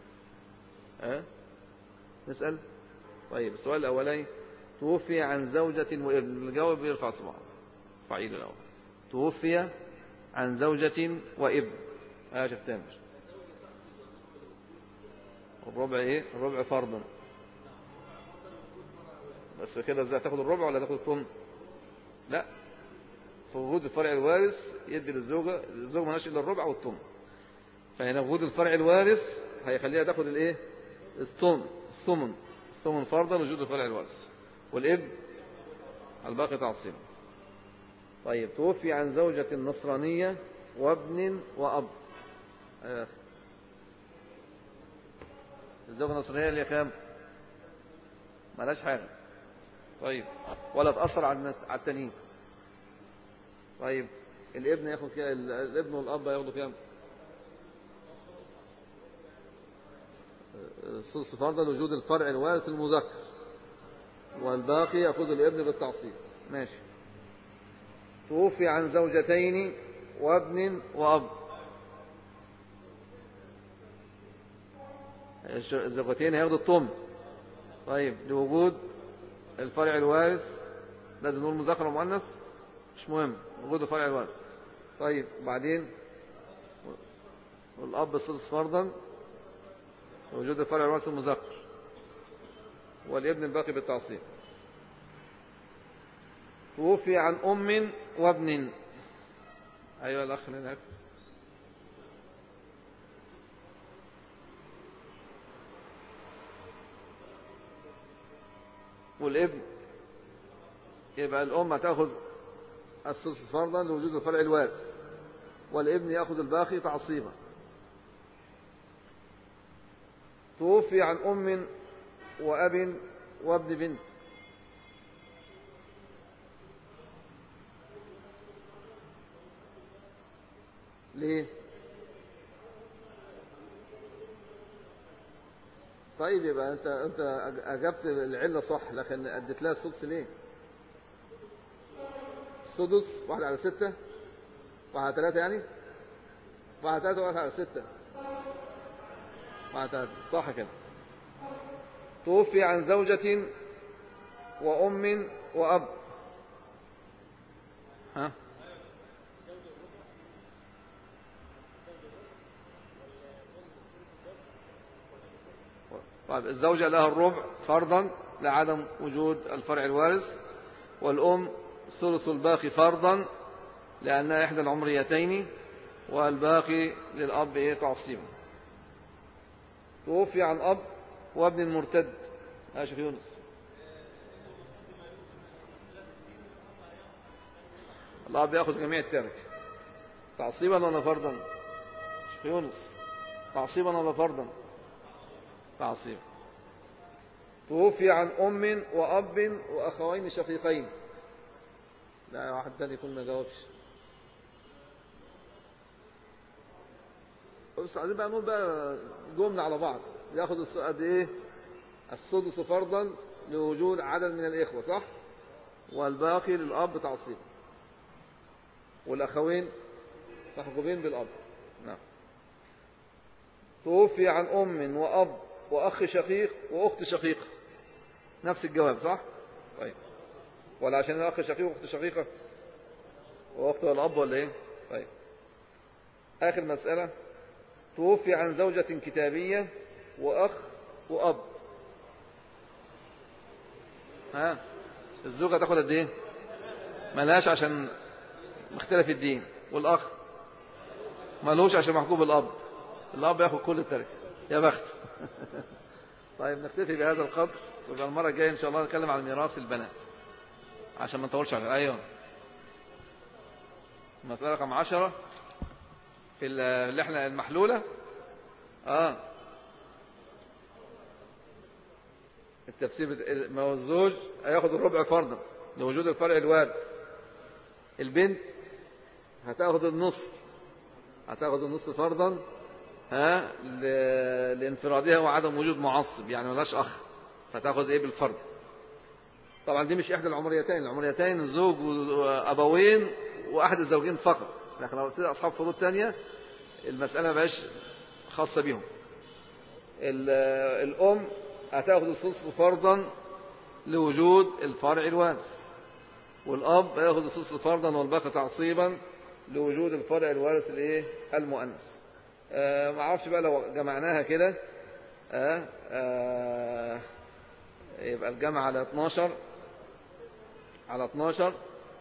نسأل. طيب السؤال الأولاني: توفي عن زوجة وابن. الجواب يرفع صباعه. فعيل الأول: توفي عن زوجة وابن. شوف تامر. الربع الربع فرضا. بس كده ازاي تاخد الربع ولا تاخد الثمن؟ لا، في وجود الفرع الوارث يدي للزوجة، الزوجة مالهاش الا الربع والثمن. فهنا وجود الفرع الوارث هيخليها تاخد الثمن فرضا وجود الفرع الوارث، والابن الباقي تعصيبا. طيب: توفي عن زوجة نصرانية وابن وأب. الزوجة النصرانية اللي كام؟ مالهاش حاجة. طيب، ولا تأثر على التانيين. طيب، الابن ياخد كده، الابن والاب ياخدوا كام؟ السدس فرضا لوجود الفرع الوارث المذكر، والباقي يأخذ الابن بالتعصيب. ماشي. توفي عن زوجتين وابن وأب. الزوجتين هياخدوا الطم. طيب لوجود الفرع الوارث لازم نقول مذكر ومؤنث؟ مش مهم، وجود الفرع الوارث. طيب بعدين والأب السدس فرضا وجود الفرع الوارث المذكر، والابن الباقي بالتعصيب. توفي عن أم وابن. أيها الأخ هناك. والابن يبقى الأم تأخذ السدس فرضا لوجود الفرع الوارث، والابن يأخذ الباقي تعصيبا. توفي عن أم وأب وابن بنت. ليه؟ طيب يبقى انت اجبت العله صح، لكن اديت لها السدس ليه؟ السدس 1/6، 1/3 يعني، 1/3 و1/6، 1/3 صح كده. توفي عن زوجة وأم وأب. ها؟ طيب الزوجة لها الربع فرضا لعدم وجود الفرع الوارث، والأم ثلث الباقي فرضا لأنها إحدى العمريتين، والباقي للأب تعصيبا. توفي عن أب وابن مرتد. يا شيخ يونس، الأب يأخذ جميع الترك تعصيبا ولا فرضا؟ شيخ يونس، تعصيبا ولا فرضا؟ تعصيبا. توفي عن أم وأب وأخوين شقيقين. لا واحد تاني يكون ما جاوبش. بس عايزين بقى نقول بقى جملة على بعض. ياخذ قد ايه؟ السدس فرضا لوجود عدد من الإخوة، صح؟ والباقي للأب تعصيب، والأخوين محجوبين بالأب. نعم. توفي عن أم وأب وأخ شقيق وأخت شقيقة. نفس الجواب صح؟ طيب. ولا عشان الأخ شقيق وأخت شقيقة وأخت والأب ولا إيه؟ طيب. آخر مسألة. توفي عن زوجة كتابية وأخ وأب. ها؟ الزوجة تاخد قد إيه؟ ملهاش عشان مختلف الدين، والأخ ملوش عشان محجوب الأب. الأب ياخد كل التركة. يا بخت. طيب نكتفي بهذا القدر، ويبقى المرة الجاية إن شاء الله نتكلم عن ميراث البنات عشان ما نطولش عليها. أيوه. مسألة رقم 10 في اللي احنا المحلولة. التفسير ما هو الزوج هياخد الربع فرضا لوجود الفرع الوارث. البنت هتاخد النص فرضا لانفرادها وعدم وجود معصب، يعني ملاش أخ، فتاخد إيه بالفرض. طبعا دي مش إحدى العمريتين الزوج وأبوين وأحد الزوجين فقط، لكن لو في أصحاب فروض تانية المسألة ما بقاش خاصة بهم. الأم هتاخد السدس فرضا لوجود الفرع الوارث، والأب هياخد السدس فرضا والباقي تعصيبا لوجود الفرع الوارث الايه المؤنث. ما اعرفش بقى لو جمعناها كده يبقى الجمع على 12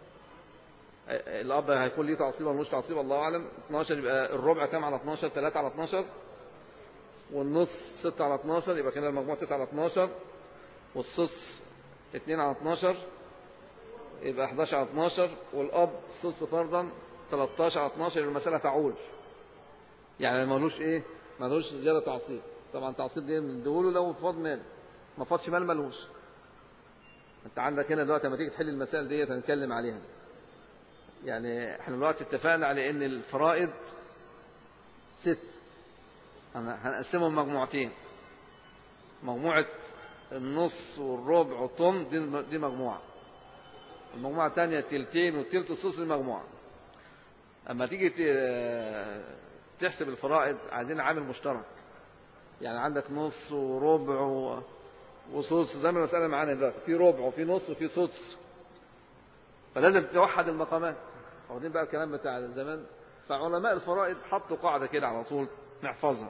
الأب هيكون ليه تعصيب ولا مش تعصيب الله أعلم. 12 يبقى الربع كام على 12؟ 3 على 12، والنص 6 على 12، يبقى كده المجموع 9 على 12، والصص 2 على 12 يبقى 11 على 12، والأب الصص فرضا 13 على 12. المسألة تعول، يعني مالوش إيه؟ مالوش زيادة تعصيب. طبعا تعصيب دي نديهوله لو فاض مال، ما فاضش مال مالوش. أنت عندك هنا دلوقتي لما تيجي تحل المسائل دي هنتكلم عليها. يعني احنا دلوقتي اتفقنا على ان الفرائض 6، هنقسمهم مجموعتين، مجموعة النص والربع والثمن دي مجموعة، المجموعة الثانية تلتين والتلت والثلث دي مجموعة. اما تيجي تحسب الفرائض عايزين عامل مشترك، يعني عندك نص وربع وثلث زي ما المسألة معانا دلوقتي، في ربع وفي نص وفي ثلث، فلازم توحد المقامات. واخدين بقى الكلام بتاع زمان، فعلماء الفرائض حطوا قاعدة كده على طول نحفظها.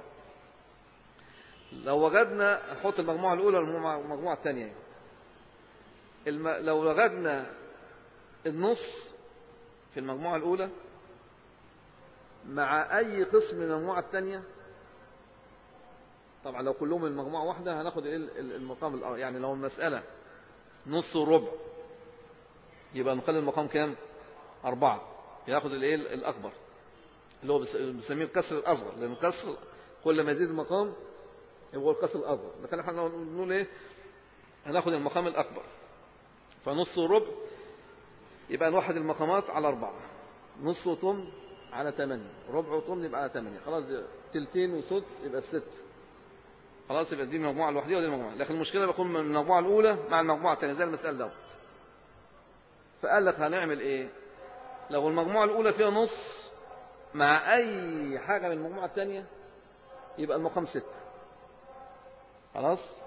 لو وجدنا نحط المجموعة الأولى والمجموعة الثانية، لو وجدنا النص في المجموعة الأولى مع أي قسم من المجموعة الثانية، طبعا لو كلهم من المجموعة واحدة هناخد المقام يعني لو المسألة نص وربع يبقى نقلل المقام كام؟ 4، ياخذ الأكبر اللي هو بنسميه الكسر الأصغر، لأن الكسر كل ما يزيد المقام هو الكسر الأصغر، لكن احنا نقول ايه؟ هناخد المقام الأكبر. فنص وربع يبقى نوحد المقامات على 4، نص وثمن على 8، ربع وثمن يبقى على 8، خلاص تلتين وسدس يبقى 6، خلاص يبقى دي المجموعة الوحيدة ودي المجموعة. لكن المشكلة بيكون من المجموعة الأولى مع المجموعة الثانية زي المسألة دوت. فقال لك هنعمل ايه؟ لو المجموعة الأولى فيها نص مع أي حاجة من المجموعة الثانية يبقى المقام 6، خلاص.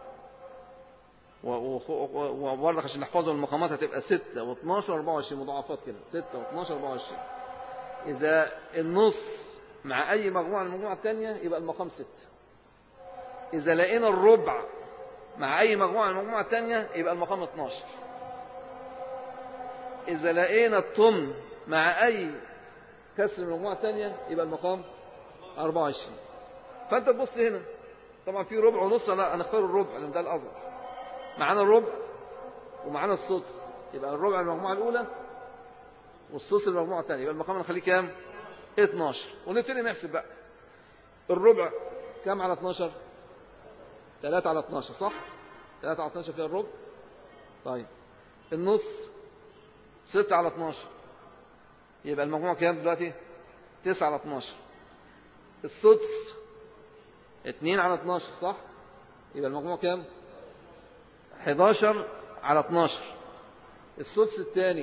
وبرضك عشان نحفظوا المقامات هتبقى 6 و12 و24 مضاعفات كده، 6 و12 و24. إذا النص مع أي مجموعة من المجموعة الثانية يبقى المقام 6. إذا لقينا الربع مع أي مجموعة من المجموعة الثانية يبقى المقام 12. إذا لقينا الثمن مع أي كسر من المجموعة الثانية يبقى المقام 24. فأنت تبص هنا طبعا في ربع ونص، لا هنختار الربع لأن ده الأصغر. معانا الربع ومعانا السدس، يبقى الربع المجموعة الأولى والسدس المجموعة الثانية، يبقى المقام نخليه كام؟ 12. ونبتدي نحسب بقى الربع كام على 12؟ 3 على 12 صح؟ 3 على 12 فيها الربع. طيب النص 6 على 12 يبقى المجموع كام دلوقتي؟ 9 على 12. السدس 2 على 12 صح؟ يبقى المجموع كام؟ 11 على 12. السدس الثاني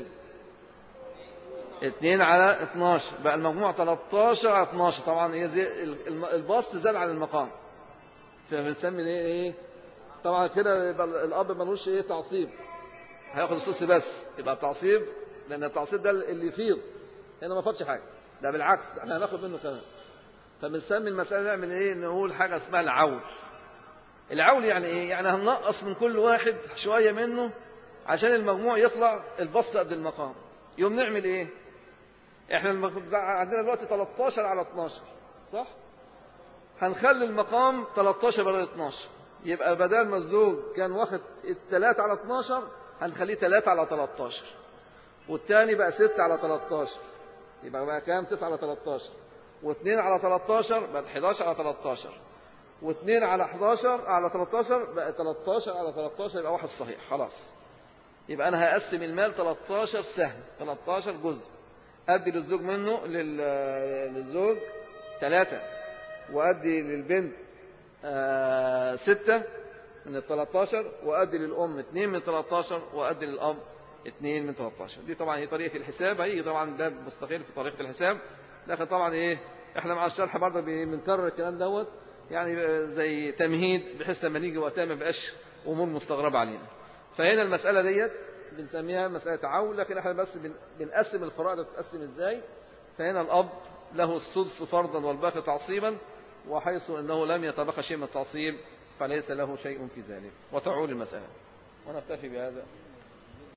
2 على 12 بقى المجموع 13 على 12. طبعا هي زي البسط زاد على المقام، فبنسمي ايه؟ طبعا كده يبقى الاب ملوش ايه تعصيب، هياخد السدس بس، يبقى التعصيب لان التعصيب ده اللي يفيض، هنا ما فاتش حاجه، ده بالعكس احنا هناخد منه كمان. فبنسمي المساله نعمل ايه؟ نقول حاجه اسمها العول. العول يعني ايه؟ يعني هننقص من كل واحد شويه منه عشان المجموع يطلع البسط قد المقام. يوم نعمل ايه؟ احنا عندنا دلوقتي 13 على 12 صح؟ هنخلي المقام 13 بدل 12، يبقى بدل ما الزوج كان واخد 3 على 12 هنخليه 3 على 13، والثاني بقى 6 على 13، يبقى بقى كام؟ 9 على 13، و2 على 13 بقى 11 على 13، و2 على 11 على 13 بقى 13 على 13، يبقى واحد صحيح. خلاص يبقى أنا هقسم المال 13 سهم، 13 جزء، أدي للزوج منه للزوج 3، وأدي للبنت 6 من 13، وأدي للأم 2 من 13، وأدي للأب 2 من 13. دي طبعا هي طريقة الحساب، هي طبعا باب مستقل في طريقة الحساب، لكن طبعا ايه احنا مع الشرح برضه بنكرر الكلام دوت يعني زي تمهيد بحيث لما نيجي وقتها ما بقاش امور مستغربه علينا. فهنا المساله ديت بنسميها مساله عول، لكن احنا بس بنقسم الفرائض تتقسم ازاي. فهنا الاب له السدس فرضا والباقي تعصيبا، وحيث انه لم يتبقى شيء من التعصيب فليس له شيء في ذلك، وتعول المساله. ونكتفي بهذا.